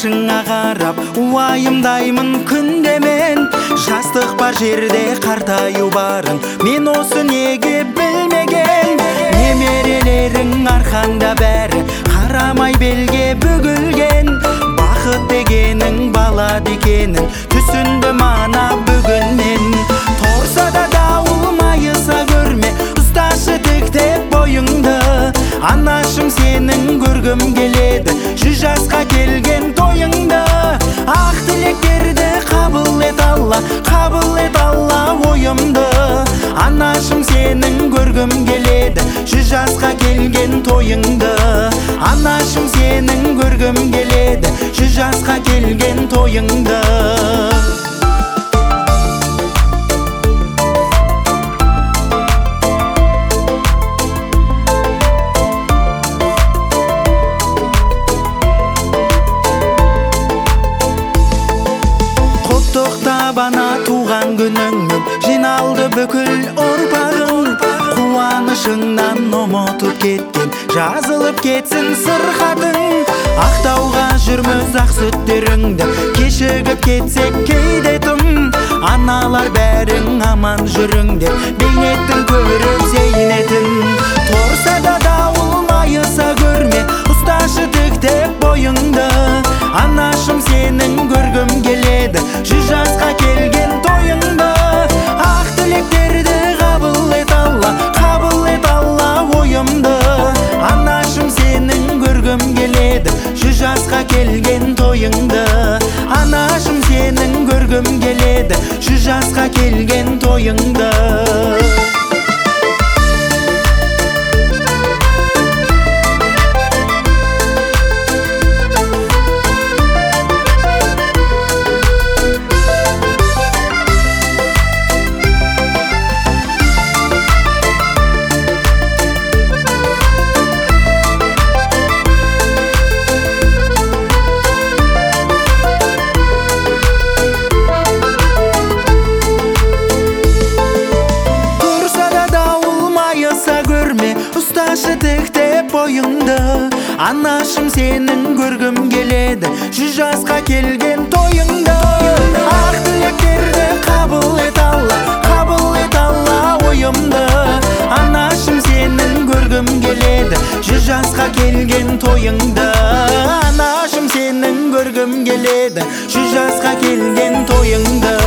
башыңа қарап уайымдаймын күнде мен. Жастық бар жерде қартаю барын мен осы неге білмеген. Немерелерің арқаңда бәрі қарамай белге бүгілген. Бақыт дегенің балады екенін түсіндім ана бүгіннен. Торса да дауыл майыса көрме, ұсташы тіктеп бойыңды. Анашым сенің көргім келеді, 100 жасқа келген тойыңды. Ақ тілектерді қабыл ет Алла, қабыл ет Алла ойымды. Анашым сенің көргім келеді, 100 жасқа келген тойыңды. Анашым сенің көргім келеді, 100 жасқа келген тойыңды. Бана туған күніңмен жиналды бүкіл ұрпағың. Қуанышыңнан ұмытып кеткен жазылып кетсін сырқатың. Ақтауға жүрміз ақ сүттеріңді кешігіп кетсек кейде тым. Аналар бәрің аман жүріңдер бейнеттің көріп зейнетін. Торса да дауыл майыса көрме, ұсташы тіктеп бойыңды. Анашым сенің көргім келеді, 100 жасқа келген тойыңды. Ақ тілектерді қабыл ет Алла, қабыл ет Алла ойымды. Анашым сенің көргім келеді, 100 жасқа келген тойыңды. Анашым сенің көргім келеді, 100 жасқа келген тойыңды. Ұсташы тіктеп бойыңды. Анашым сенің көргім келеді, 100 жасқа келген тойыңды. Ақ тілектерді қабыл ет Алла, қабыл ет Алла ойымды. Анашым сенің көргім келеді, 100 жасқа келген тойыңды. Анашым сенің көргім келеді, 100 жасқа келген тойыңды.